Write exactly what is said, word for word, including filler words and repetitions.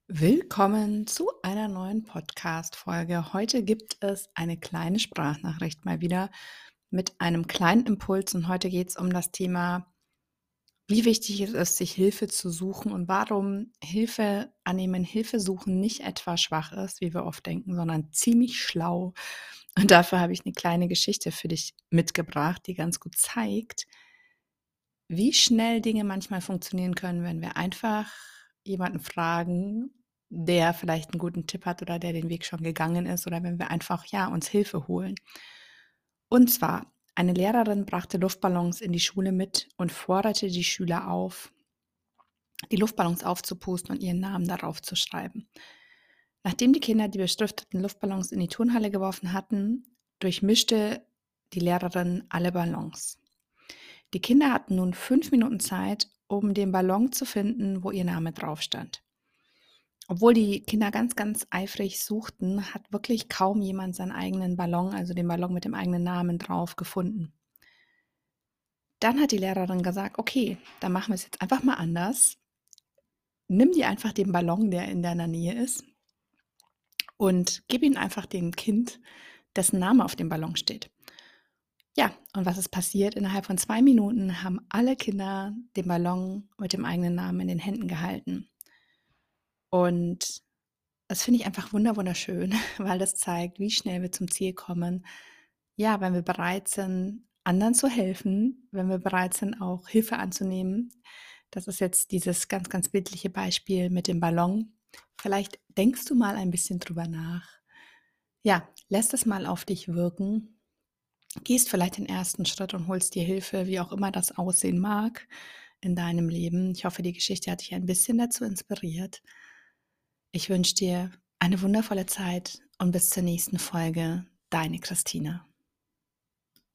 Willkommen zu einer neuen Podcast-Folge. Heute gibt es eine kleine Sprachnachricht mal wieder mit einem kleinen Impuls und heute geht es um das Thema, wie wichtig es ist, sich Hilfe zu suchen und warum Hilfe annehmen, Hilfe suchen nicht etwa schwach ist, wie wir oft denken, sondern ziemlich schlau. Und dafür habe ich eine kleine Geschichte für dich mitgebracht, die ganz gut zeigt, wie schnell Dinge manchmal funktionieren können, wenn wir einfach jemanden fragen, der vielleicht einen guten Tipp hat oder der den Weg schon gegangen ist oder wenn wir einfach, ja, uns Hilfe holen. Und zwar, eine Lehrerin brachte Luftballons in die Schule mit und forderte die Schüler auf, die Luftballons aufzupusten und ihren Namen darauf zu schreiben. Nachdem die Kinder die beschrifteten Luftballons in die Turnhalle geworfen hatten, durchmischte die Lehrerin alle Ballons. Die Kinder hatten nun fünf Minuten Zeit, um den Ballon zu finden, wo ihr Name drauf stand. Obwohl die Kinder ganz, ganz eifrig suchten, hat wirklich kaum jemand seinen eigenen Ballon, also den Ballon mit dem eigenen Namen drauf, gefunden. Dann hat die Lehrerin gesagt: „Okay, dann machen wir es jetzt einfach mal anders. Nimm dir einfach den Ballon, der in deiner Nähe ist, und gib ihn einfach dem Kind, dessen Name auf dem Ballon steht.“ Ja, und was ist passiert? Innerhalb von zwei Minuten haben alle Kinder den Ballon mit dem eigenen Namen in den Händen gehalten. Und das finde ich einfach wunder wunderschön, weil das zeigt, wie schnell wir zum Ziel kommen. Ja, wenn wir bereit sind, anderen zu helfen, wenn wir bereit sind, auch Hilfe anzunehmen. Das ist jetzt dieses ganz, ganz bildliche Beispiel mit dem Ballon. Vielleicht denkst du mal ein bisschen drüber nach. Ja, lässt es mal auf dich wirken. Gehst vielleicht den ersten Schritt und holst dir Hilfe, wie auch immer das aussehen mag in deinem Leben. Ich hoffe, die Geschichte hat dich ein bisschen dazu inspiriert. Ich wünsche dir eine wundervolle Zeit und bis zur nächsten Folge. Deine Christine.